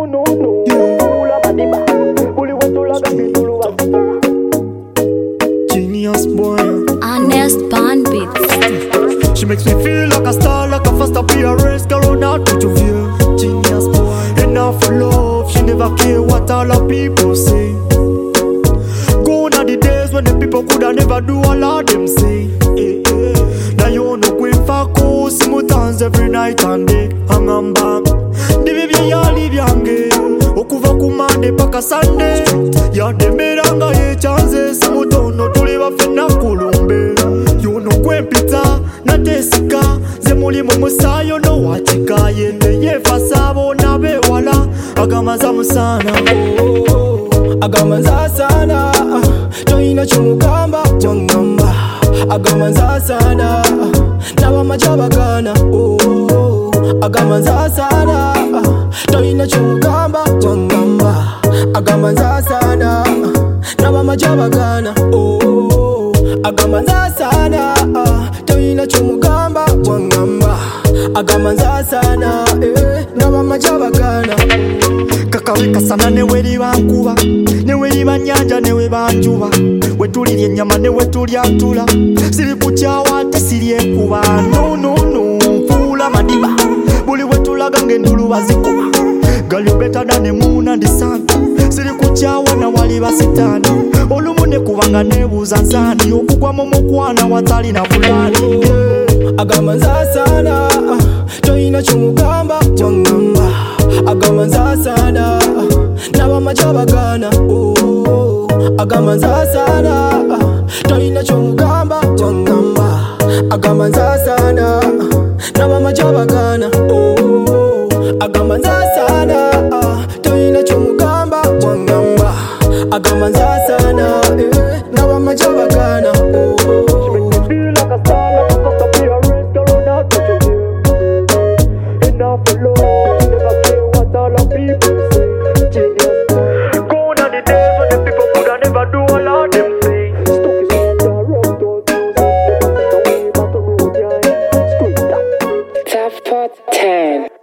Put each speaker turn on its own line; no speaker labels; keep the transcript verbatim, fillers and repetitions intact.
no, no. Ula badiba, uli watula gambi tulu wa.
Genius boy.
Honest Band Beats.
She makes me feel like a star, like a first appearance. Girl, out to Juvia. Genius boy. Enough for love, she never care what all the people say. Gone are the days when the people coulda never do all of them say. Eh, eh. Now you know going for cool, simultaneous every night and day. Hang on back. Divivye ya livyange okuva kumande paka Sunday. Ya demeranga ye chanze simutono tuli bafena kulumbe. You know kwempita na tesika ze mulimo musayo no watika yende ye fasabo na bewala agamaza musana.
Oh, agamanza sana toyina chumugamba wangamba agamanza sana naba majabagana. Oh, agamanza sana toyina chumugamba wangamba agamanza sana naba majabagana. Oh, agamanza sana toyina chumugamba wangamba agamanza sana eh naba majabagana.
Kakaweka sana newe libankuba newe libanyanja newe banjuba wetulirya ennyama newe tulya ntula siri kukyawa ate siri enkuba. No, no, no, nfuula madiba buli wetulaga ng'endulu bazikuba. Girl, you better than the moon and the sun. Siri kukyawa na wali basitaani olumu nekubanga nebuuza nsaani okugwa mu mukwana watali na bulani.
Agamanza sana toyina chumugamba wangamba agamanza sana naba majabagana. Oh, agamanza sana toyina chumugamba wangamba agamanza sana naba majabagana. Oh, agamanza sana toyina chumugamba wangamba agamanza sana eh naba majabagana. Oh,
Feel like a star, like a first appearance. Girl, out to Juvia. Enough for love, she never care what all the people say. Genius boy. Gone are the days when the people coulda never do all of them say. Stuck is on the road, don't use it. Never take away, but the road, yeah. Scream that.
Top Pot ten.